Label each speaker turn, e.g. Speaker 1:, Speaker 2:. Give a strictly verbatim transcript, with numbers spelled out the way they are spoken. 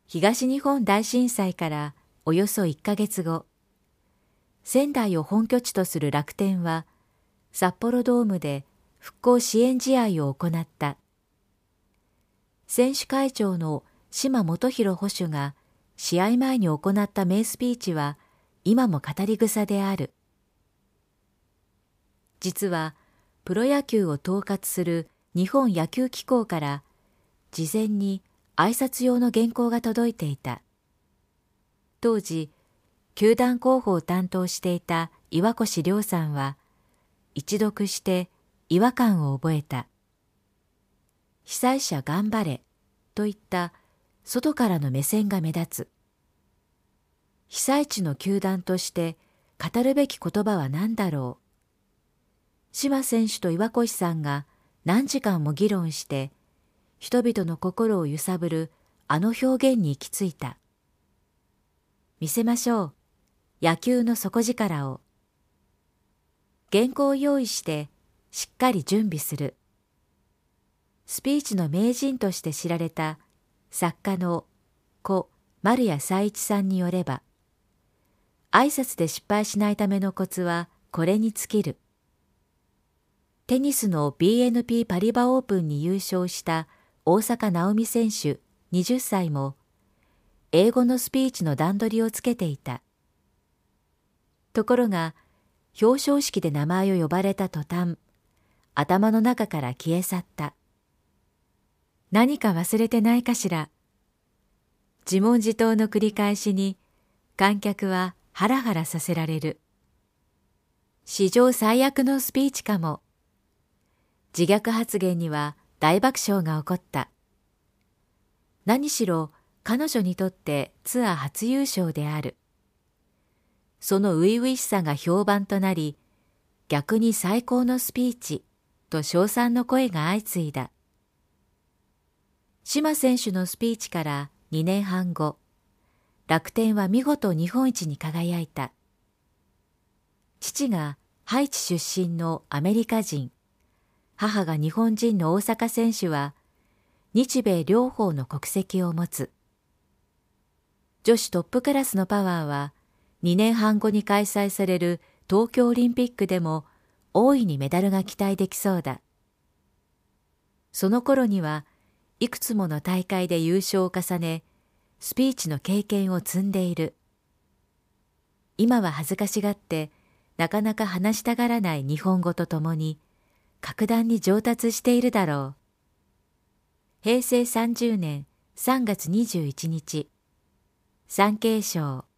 Speaker 1: 東日本大震災からおよそいっかげつご、仙台を本拠地とする楽天は、札幌ドームで復興支援試合を行った。選手会長の島元弘捕手が試合前に行った名スピーチは今も語り草である。実はプロ野球を統括する日本野球機構から事前に挨拶用の原稿が届いていた。当時、球団広報を担当していた岩越亮さんは一読して違和感を覚えた。被災者頑張れといった外からの目線が目立つ。被災地の球団として語るべき言葉は何だろう。島選手と岩越さんが何時間も議論して人々の心を揺さぶるあの表現に行き着いた。見せましょう。野球の底力を。原稿を用意してしっかり準備する。スピーチの名人として知られた作家の故丸谷彩一さんによれば、挨拶で失敗しないためのコツはこれに尽きる。テニスの ビーエヌピー パリバオープンに優勝した大坂なおみ選手はたちも、英語のスピーチの段取りをつけていた。ところが、表彰式で名前を呼ばれた途端、頭の中から消え去った。何か忘れてないかしら。自問自答の繰り返しに、観客はハラハラさせられる。史上最悪のスピーチかも。自虐発言には大爆笑が起こった。何しろ彼女にとってツアー初優勝である。その初々しさが評判となり、逆に最高のスピーチと称賛の声が相次いだ。島選手のスピーチからにねんはんご、楽天は見事日本一に輝いた。父がハイチ出身のアメリカ人、母が日本人の大坂選手は、日米両方の国籍を持つ。女子トップクラスのパワーは、にねんはんごに開催される東京オリンピックでも大いにメダルが期待できそうだ。その頃にはいくつもの大会で優勝を重ね、スピーチの経験を積んでいる。今は恥ずかしがってなかなか話したがらない日本語とともに格段に上達しているだろう。へいせいさんじゅうねんさんがつにじゅういちにち、産経省。